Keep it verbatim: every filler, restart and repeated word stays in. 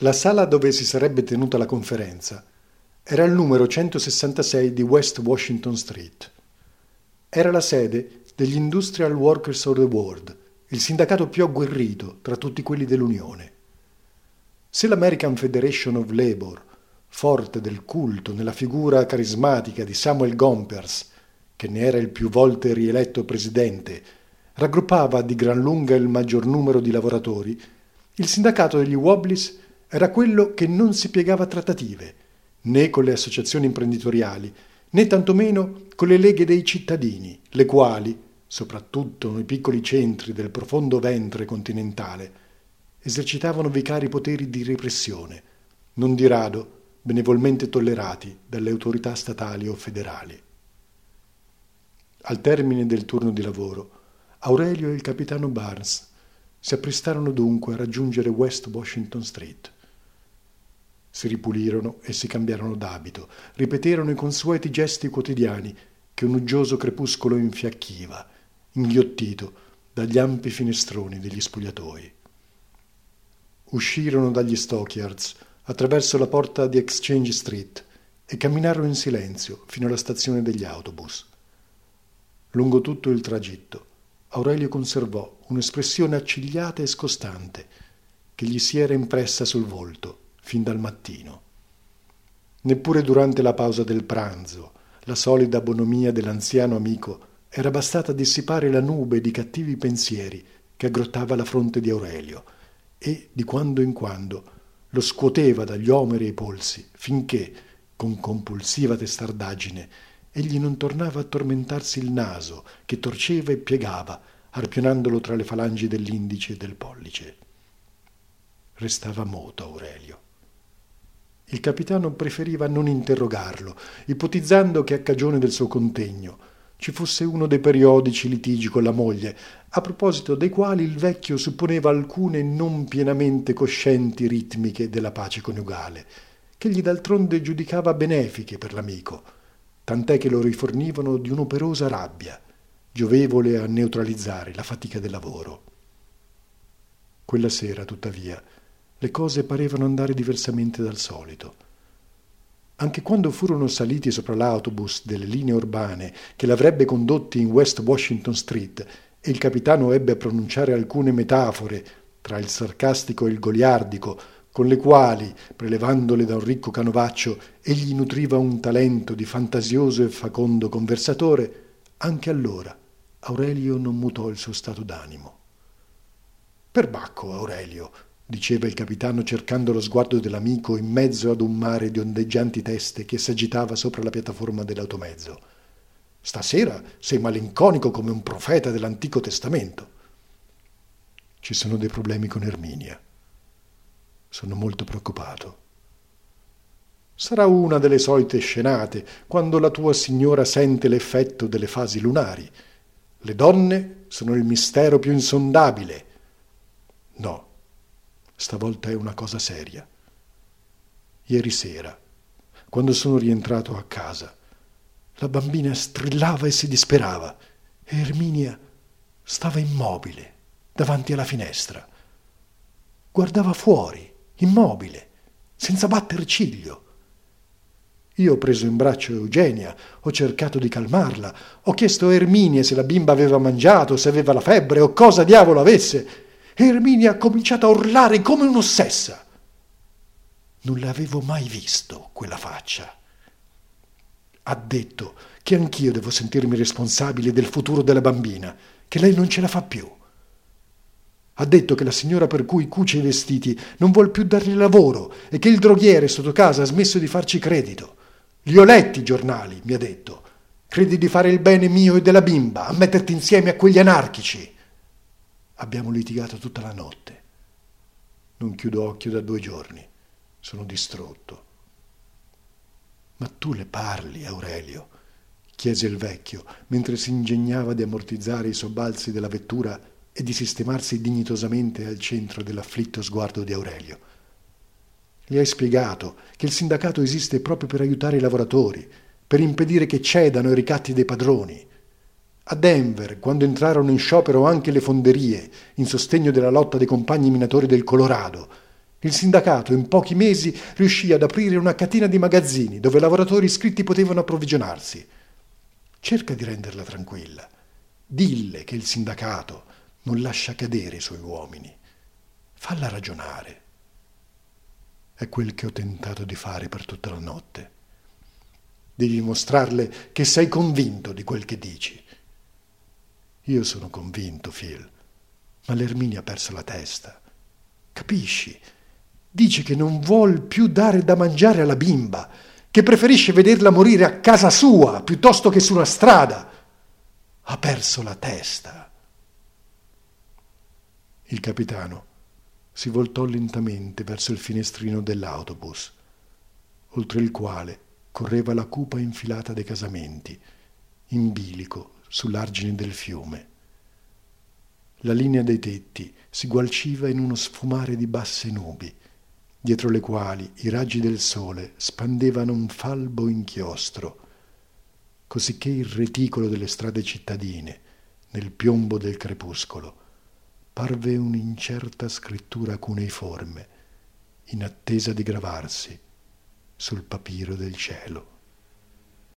La sala dove si sarebbe tenuta la conferenza era il numero centosessantasei di West Washington Street. Era la sede degli Industrial Workers of the World, il sindacato più agguerrito tra tutti quelli dell'Unione. Se l'American Federation of Labor, forte del culto nella figura carismatica di Samuel Gompers, che ne era il più volte rieletto presidente, raggruppava di gran lunga il maggior numero di lavoratori, il sindacato degli Wobblies era quello che non si piegava a trattative, né con le associazioni imprenditoriali, né tantomeno con le leghe dei cittadini, le quali, soprattutto nei piccoli centri del profondo ventre continentale, esercitavano vicari poteri di repressione, non di rado benevolmente tollerati dalle autorità statali o federali. Al termine del turno di lavoro, Aurelio e il capitano Barnes si apprestarono dunque a raggiungere West Washington Street. Si ripulirono e si cambiarono d'abito, ripeterono i consueti gesti quotidiani che un uggioso crepuscolo infiacchiva, inghiottito dagli ampi finestroni degli spogliatoi. Uscirono dagli stockyards attraverso la porta di Exchange Street e camminarono in silenzio fino alla stazione degli autobus. Lungo tutto il tragitto, Aurelio conservò un'espressione accigliata e scostante che gli si era impressa sul volto fin dal mattino. Neppure durante la pausa del pranzo, la solida bonomia dell'anziano amico era bastata a dissipare la nube di cattivi pensieri che aggrottava la fronte di Aurelio e, di quando in quando, lo scuoteva dagli omeri ai polsi, finché, con compulsiva testardaggine, egli non tornava a tormentarsi il naso, che torceva e piegava, arpionandolo tra le falangi dell'indice e del pollice. Restava moto Aurelio. Il capitano preferiva non interrogarlo, ipotizzando che a cagione del suo contegno ci fosse uno dei periodici litigi con la moglie, a proposito dei quali il vecchio supponeva alcune non pienamente coscienti ritmiche della pace coniugale, che egli d'altronde giudicava benefiche per l'amico, tant'è che lo rifornivano di un'operosa rabbia, giovevole a neutralizzare la fatica del lavoro. Quella sera, tuttavia, le cose parevano andare diversamente dal solito. Anche quando furono saliti sopra l'autobus delle linee urbane che l'avrebbe condotti in West Washington Street e il capitano ebbe a pronunciare alcune metafore tra il sarcastico e il goliardico, con le quali, prelevandole da un ricco canovaccio, egli nutriva un talento di fantasioso e facondo conversatore, anche allora Aurelio non mutò il suo stato d'animo. «Perbacco, Aurelio», diceva il capitano cercando lo sguardo dell'amico in mezzo ad un mare di ondeggianti teste che s'agitava sopra la piattaforma dell'automezzo. «Stasera sei malinconico come un profeta dell'Antico Testamento». «Ci sono dei problemi con Erminia. Sono molto preoccupato». «Sarà una delle solite scenate quando la tua signora sente l'effetto delle fasi lunari. Le donne sono il mistero più insondabile». «No, stavolta è una cosa seria. Ieri sera, quando sono rientrato a casa, la bambina strillava e si disperava e Erminia stava immobile davanti alla finestra. Guardava fuori, immobile, senza batter ciglio. Io ho preso in braccio Eugenia, ho cercato di calmarla, ho chiesto a Erminia se la bimba aveva mangiato, se aveva la febbre o cosa diavolo avesse. E Erminia ha cominciato a urlare come un'ossessa. Non l'avevo mai visto, quella faccia. Ha detto che anch'io devo sentirmi responsabile del futuro della bambina, che lei non ce la fa più. Ha detto che la signora per cui cuce i vestiti non vuol più dargli lavoro e che il droghiere sotto casa ha smesso di farci credito. Li ho letti i giornali, mi ha detto. Credi di fare il bene mio e della bimba, a metterti insieme a quegli anarchici. Abbiamo litigato tutta la notte. Non chiudo occhio da due giorni. Sono distrutto». «Ma tu le parli, Aurelio?» chiese il vecchio, mentre si ingegnava di ammortizzare i sobbalzi della vettura e di sistemarsi dignitosamente al centro dell'afflitto sguardo di Aurelio. «Gli hai spiegato che il sindacato esiste proprio per aiutare i lavoratori, per impedire che cedano ai ricatti dei padroni. A Denver, quando entrarono in sciopero anche le fonderie, in sostegno della lotta dei compagni minatori del Colorado, Il sindacato in pochi mesi riuscì ad aprire una catena di magazzini dove lavoratori iscritti potevano approvvigionarsi. Cerca di renderla tranquilla. Dille che il sindacato non lascia cadere i suoi uomini. Falla ragionare. È quel che ho tentato di fare per tutta la notte. Devi mostrarle che sei convinto di quel che dici. Io sono convinto, Phil, ma l'Erminia ha perso la testa. Capisci? Dice che non vuol più dare da mangiare alla bimba, che preferisce vederla morire a casa sua piuttosto che sulla strada. Ha perso la testa. Il capitano si voltò lentamente verso il finestrino dell'autobus, oltre il quale correva la cupa infilata dei casamenti, in bilico sull'argine del fiume. La linea dei tetti si gualciva in uno sfumare di basse nubi, dietro le quali i raggi del sole spandevano un falbo inchiostro, cosicché il reticolo delle strade cittadine, nel piombo del crepuscolo, parve un'incerta scrittura cuneiforme, in attesa di gravarsi sul papiro del cielo.